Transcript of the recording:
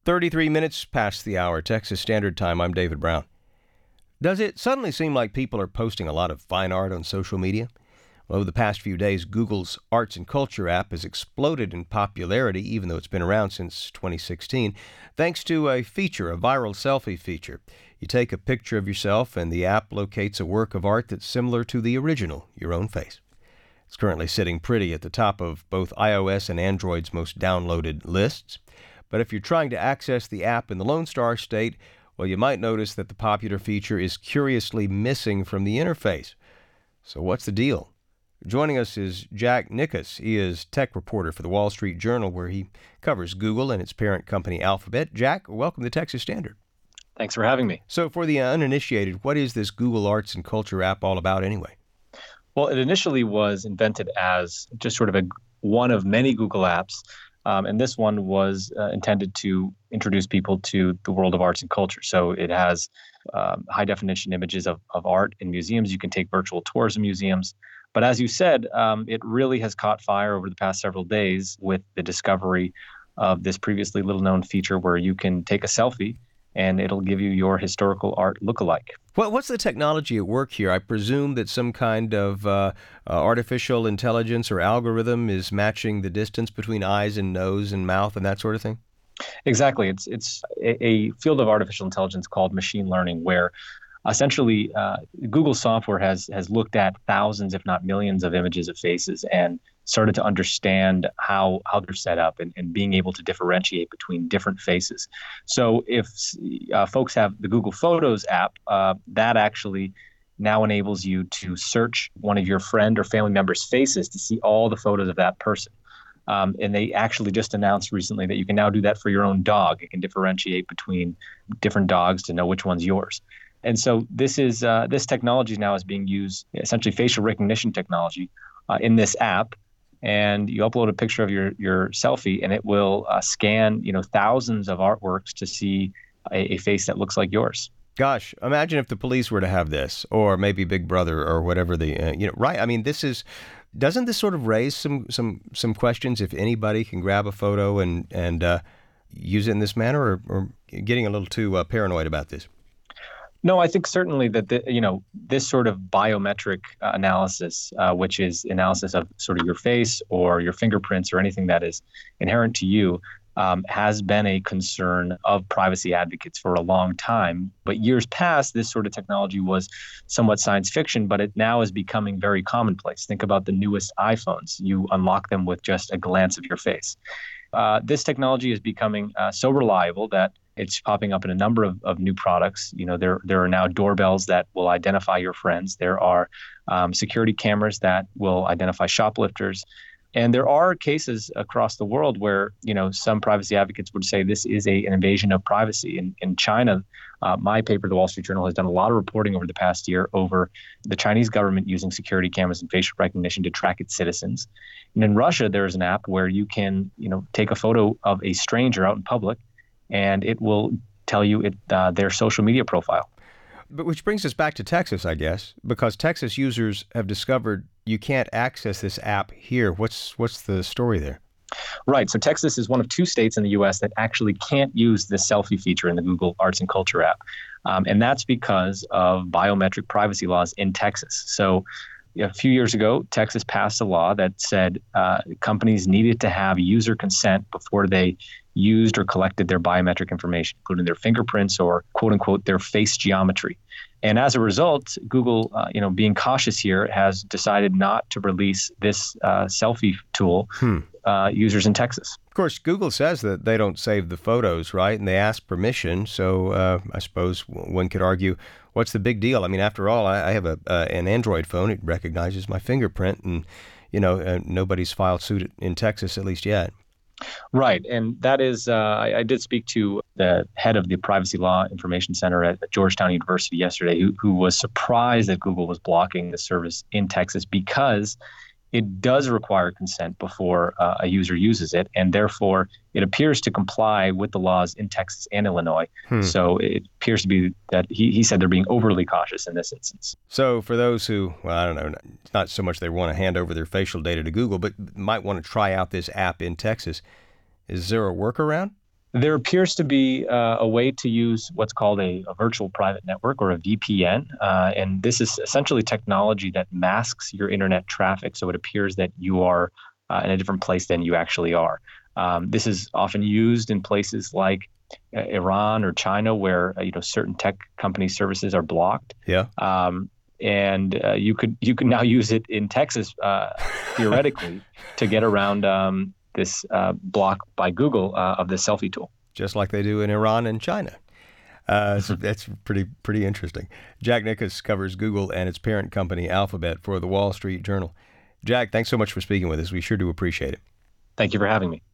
33 minutes past the hour, Texas Standard Time. I'm David Brown. Does it suddenly seem like people are posting a lot of fine art on social media? Well, over the past few days, Google's Arts and Culture app has exploded in popularity, even though it's been around since 2016, thanks to a feature, a viral selfie feature. You take a picture of yourself, and the app locates a work of art that's similar to the original, your own face. It's currently sitting pretty at the top of both iOS and Android's most downloaded lists. But if you're trying to access the app in the Lone Star State, well, you might notice that the popular feature is curiously missing from the interface. So what's the deal? Joining us is Jack Nickus. He is tech reporter for the Wall Street Journal, where he covers Google and its parent company Alphabet. Jack, welcome to Texas Standard. Thanks for having me. So for the uninitiated, what is this Google Arts and Culture app all about anyway? Well, it initially was invented as just sort of one of many Google apps. And this one was intended to introduce people to the world of arts and culture. So it has high-definition images of art in museums. You can take virtual tours of museums. But as you said, it really has caught fire over the past several days with the discovery of this previously little-known feature where you can take a selfie and it'll give you your historical art lookalike. Well, what's the technology at work here? I presume that some kind of artificial intelligence or algorithm is matching the distance between eyes and nose and mouth and that sort of thing? Exactly. It's a field of artificial intelligence called machine learning, where essentially Google software has looked at thousands, if not millions, of images of faces and started to understand how they're set up and being able to differentiate between different faces. So if folks have the Google Photos app, that actually now enables you to search one of your friend or family members' faces to see all the photos of that person. And they actually just announced recently that you can now do that for your own dog. It can differentiate between different dogs to know which one's yours. And so this technology now is being used, essentially facial recognition technology, in this app. And you upload a picture of your selfie, and it will scan thousands of artworks to see a face that looks like yours. Gosh, imagine if the police were to have this, or maybe Big Brother, or whatever right? I mean, doesn't this sort of raise some questions if anybody can grab a photo and use it in this manner, or getting a little too paranoid about this? No, I think certainly that this sort of biometric analysis, which is analysis of sort of your face or your fingerprints or anything that is inherent to you, has been a concern of privacy advocates for a long time. But years past, this sort of technology was somewhat science fiction, but it now is becoming very commonplace. Think about the newest iPhones. You unlock them with just a glance of your face. This technology is becoming so reliable that it's popping up in a number of new products. There are now doorbells that will identify your friends. There are security cameras that will identify shoplifters. And there are cases across the world where, some privacy advocates would say this is an invasion of privacy. In China, my paper, the Wall Street Journal, has done a lot of reporting over the past year over the Chinese government using security cameras and facial recognition to track its citizens. And in Russia, there is an app where you can, take a photo of a stranger out in public, and it will tell you their social media profile. But which brings us back to Texas, I guess, because Texas users have discovered you can't access this app here. What's the story there? Right. So Texas is one of two states in the U.S. that actually can't use the selfie feature in the Google Arts and Culture app. And that's because of biometric privacy laws in Texas. So a few years ago, Texas passed a law that said companies needed to have user consent before they used or collected their biometric information, including their fingerprints or, quote unquote, their face geometry. And as a result, Google, being cautious here, has decided not to release this selfie tool users in Texas. Of course, Google says that they don't save the photos, right? And they ask permission. So I suppose one could argue, what's the big deal? I mean, after all, I have an Android phone. It recognizes my fingerprint, and nobody's filed suit in Texas, at least yet. Right. And that is, I did speak to the head of the Privacy Law Information Center at Georgetown University yesterday, who was surprised that Google was blocking the service in Texas because it does require consent before a user uses it, and therefore it appears to comply with the laws in Texas and Illinois. So it appears to be that he said they're being overly cautious in this instance. So for those who, well, I don't know, not so much they want to hand over their facial data to Google, but might want to try out this app in Texas, is there a workaround? There appears to be a way to use what's called a virtual private network or a VPN. And this is essentially technology that masks your internet traffic. So it appears that you are in a different place than you actually are. This is often used in places like Iran or China, where certain tech company services are blocked. Yeah. And you could now use it in Texas theoretically to get around this block by Google of the selfie tool. Just like they do in Iran and China. So that's pretty interesting. Jack Nickus covers Google and its parent company, Alphabet, for the Wall Street Journal. Jack, thanks so much for speaking with us. We sure do appreciate it. Thank you for having me.